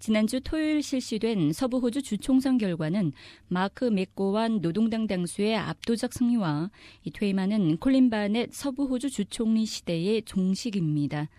지난주 토요일 실시된 서부 호주 주총선 결과는 마크 맥고완 노동당 당수의 압도적 승리와 퇴임하는 콜린 바넷 서부 호주 주총리 시대의 종식입니다.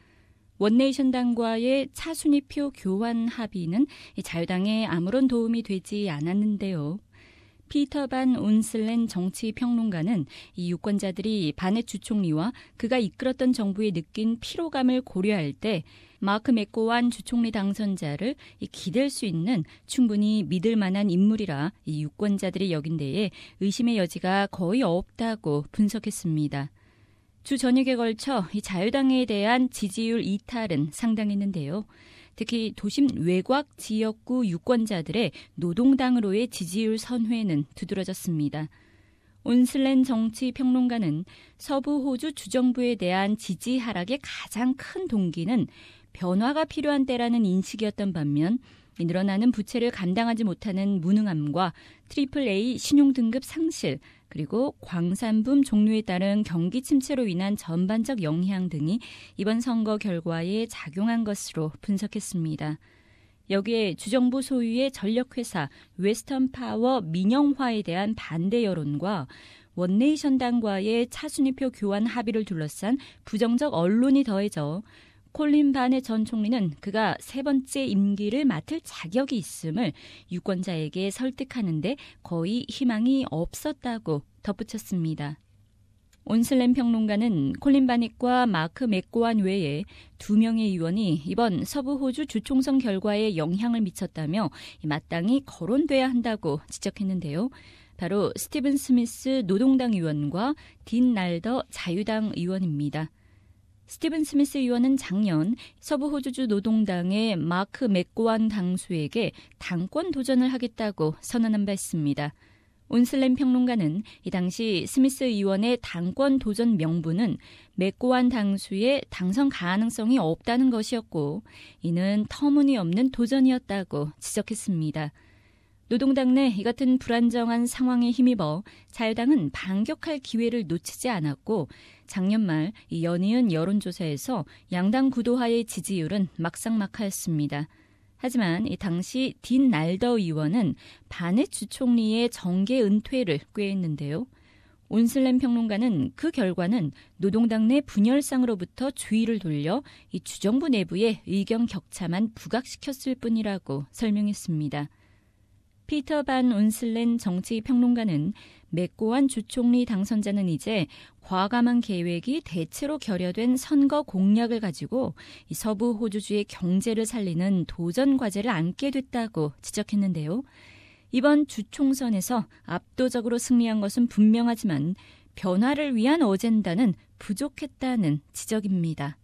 원네이션당과의 차순위표 교환 합의는 자유당에 아무런 도움이 되지 않았는데요. 피터 반 온슬렌 정치평론가는 이 유권자들이 바넷 주총리와 그가 이끌었던 정부에 느낀 피로감을 고려할 때 마크 맥고완 주총리 당선자를 기댈 수 있는 충분히 믿을 만한 인물이라 이 유권자들이 여긴 데에 의심의 여지가 거의 없다고 분석했습니다. 주 전역에 걸쳐 이 자유당에 대한 지지율 이탈은 상당했는데요. 특히 도심 외곽 지역구 유권자들의 노동당으로의 지지율 선회는 두드러졌습니다. 온슬렌 정치평론가는 서부 호주 주정부에 대한 지지 하락의 가장 큰 동기는 변화가 필요한 때라는 인식이었던 반면 늘어나는 부채를 감당하지 못하는 무능함과 AAA 신용등급 상실, 그리고 광산붐 종료에 따른 경기 침체로 인한 전반적 영향 등이 이번 선거 결과에 작용한 것으로 분석했습니다. 여기에 주정부 소유의 전력회사 웨스턴 파워 민영화에 대한 반대 여론과 원네이션당과의 차순위표 교환 합의를 둘러싼 부정적 언론이 더해져 콜린 바넷 전 총리는 그가 세 번째 임기를 맡을 자격이 있음을 유권자에게 설득하는데 거의 희망이 없었다고 덧붙였습니다. 온슬렌 평론가는 콜린 바넷과 마크 맥고완 외에 2명의 의원이 이번 서부 호주 주총선 결과에 영향을 미쳤다며 마땅히 거론돼야 한다고 지적했는데요. 바로 스티븐 스미스 노동당 의원과 딘 날더 자유당 의원입니다. 스티븐 스미스 의원은 작년 서부 호주주 노동당의 마크 맥고완 당수에게 당권 도전을 하겠다고 선언한 바 있습니다. 온슬렌 평론가는 이 당시 스미스 의원의 당권 도전 명분은 맥고완 당수의 당선 가능성이 없다는 것이었고 이는 터무니없는 도전이었다고 지적했습니다. 노동당 내 이 같은 불안정한 상황에 힘입어 자유당은 반격할 기회를 놓치지 않았고 작년 말 이 연이은 여론조사에서 양당 구도하의 지지율은 막상막하였습니다. 하지만 이 당시 딘 날더 의원은 바넷 주총리의 정계 은퇴를 꾀했는데요. 온슬렌 평론가는 그 결과는 노동당 내 분열상으로부터 주의를 돌려 이 주정부 내부의 의견 격차만 부각시켰을 뿐이라고 설명했습니다. 피터 반 온슬렌 정치평론가는 맥고완 주총리 당선자는 이제 과감한 계획이 대체로 결여된 선거 공약을 가지고 이 서부 호주주의 경제를 살리는 도전 과제를 안게 됐다고 지적했는데요. 이번 주총선에서 압도적으로 승리한 것은 분명하지만 변화를 위한 어젠다는 부족했다는 지적입니다.